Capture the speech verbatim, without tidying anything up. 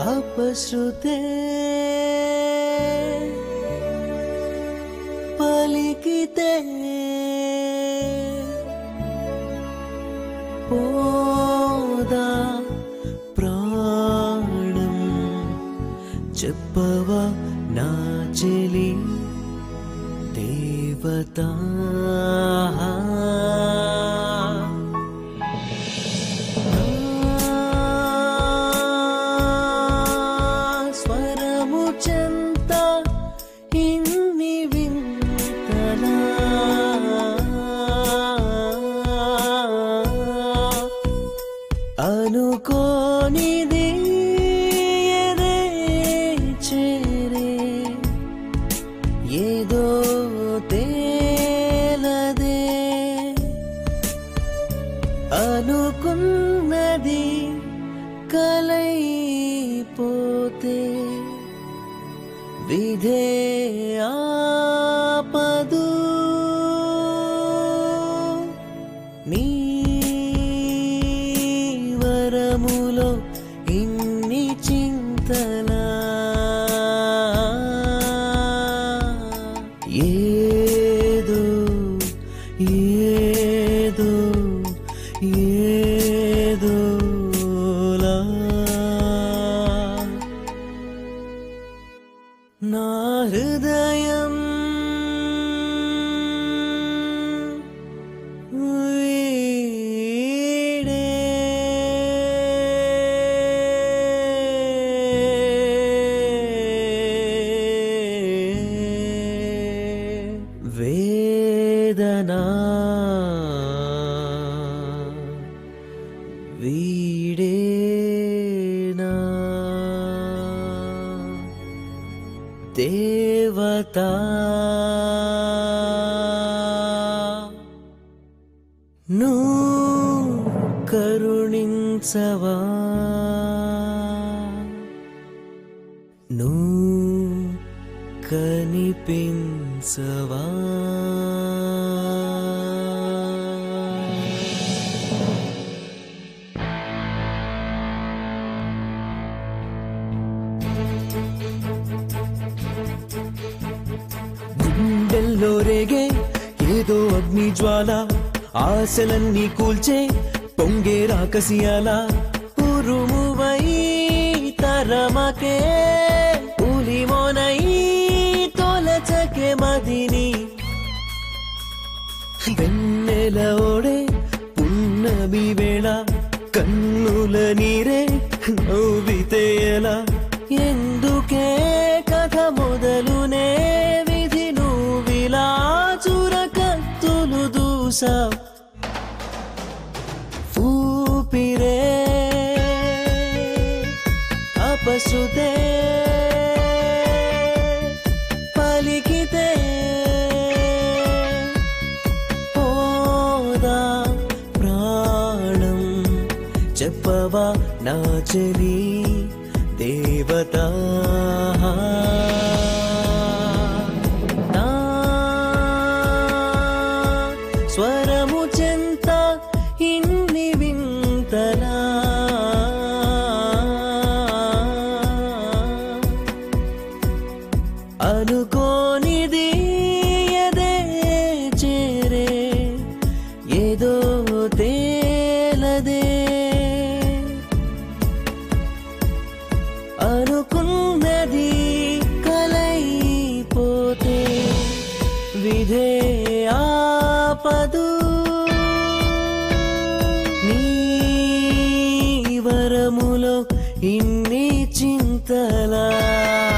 అపశృతే పలికితే పోదా ప్రాణం చెప్పవా నా చెలి దేవత స్వరము చెంత ఇన్ని వింతలా అనుకోనిది ఎదే చేరే ఏదో తేలదే అనుకున్నది కలైపోతే విధే ఆపదు నీ వరములో ఇన్ని చింతలా ఏదో ఏదో ఏదోలా నా హృదయం వీడే వేదనా వీడేనా దేవత నువ్వు కరుణించవా నువ్వు కనిపించవా గుండెల్లో రేగే ఏదో అగ్ని జ్వాల ఆశలన్నీ కూల్చే పొంగే రాకసియాల ఉరుమువై తరమకే ఉలిమోనై తొలచకే మదిని వెన్నెల ఓడే పున్నమి వేళ కన్నుల నీరే నవ్వితే ఎలా ఎందుకే కథ మొదలునే విధి నువ్విలా చురకత్తులు దూసా ఊపిరే అపశృతే పలికితే పోదా ప్రాణం చెప్పవా నా చెలి దేవత నా స్వరము చెంత ఇన్ని వింతలా అనుకోనిది ఎదే చేరే ఏదో తేలదే అనుకున్నది కలైపోతే విధే ఆపదు నీ వరములో ఇన్ని చింతలా